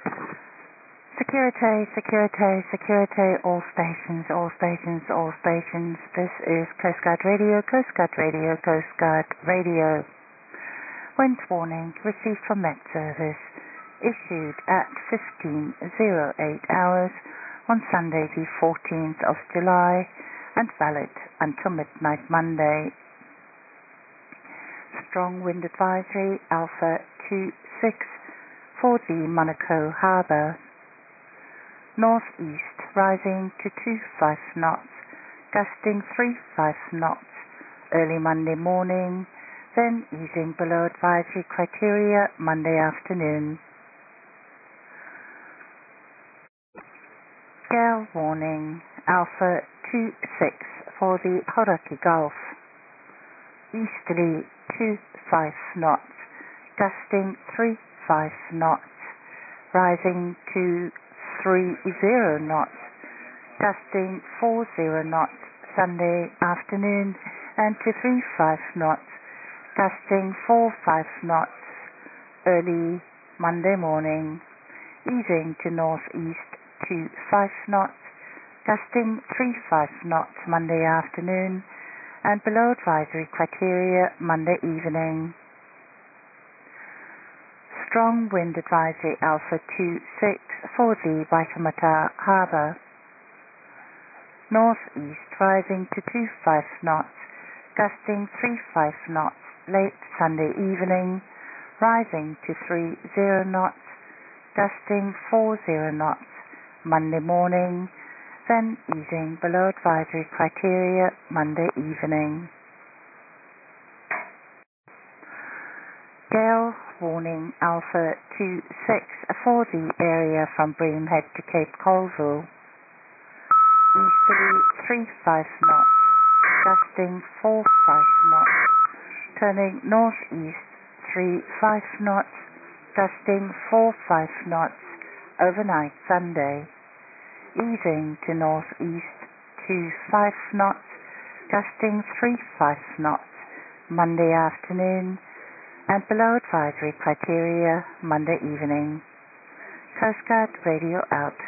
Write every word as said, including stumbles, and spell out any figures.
Security, security, security, all stations, all stations, all stations. This is Coast Guard Radio, Coast Guard Radio, Coast Guard Radio. Wind warning received from Met Service, issued at fifteen oh eight hours on Sunday the fourteenth of July and valid until midnight Monday. Strong wind advisory Alpha two six for the Monaco Harbour. Northeast rising to two five knots, gusting three five knots early Monday morning, then easing below advisory criteria Monday afternoon. Gale warning Alpha two six for the Hauraki Gulf. Easterly two five knots, gusting three five knots, rising to three zero knots, gusting four zero knots Sunday afternoon, and to three five knots, gusting four five knots early Monday morning, easing to northeast to five knots, gusting three five knots Monday afternoon, and below advisory criteria Monday evening. Strong wind advisory Alpha two six for the Waitemata Harbour. Northeast rising to two five knots, gusting three five knots late Sunday evening, rising to three zero knots, gusting four zero knots Monday morning, then easing below advisory criteria Monday evening. Gale warning Alpha two six for the area from Bream Head to Cape Colville. Easterly three five knots, gusting four five knots, turning northeast three five knots, gusting four five knots overnight Sunday, easing to northeast two five knots, gusting three five knots Monday afternoon, and below advisory criteria Monday evening. Coast Guard Radio out.